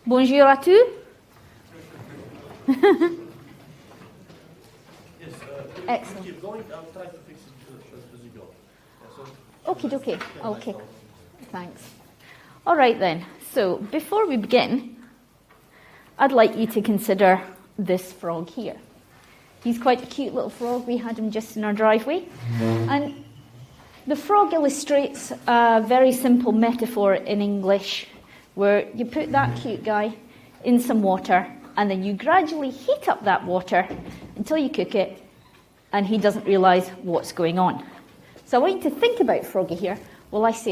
Bonjour à tous. Excellent. Keep going. I'll try to fix it as you go. Okay. Thanks. All right then. So before we begin, I'd like you to consider this frog here. He's quite a cute little frog. We had him just in our driveway. And the frog illustrates a very simple metaphor in English where you put that cute guy in some water and then you gradually heat up that water until you cook it and he doesn't realise what's going on. So I want you to think about Froggy here while I say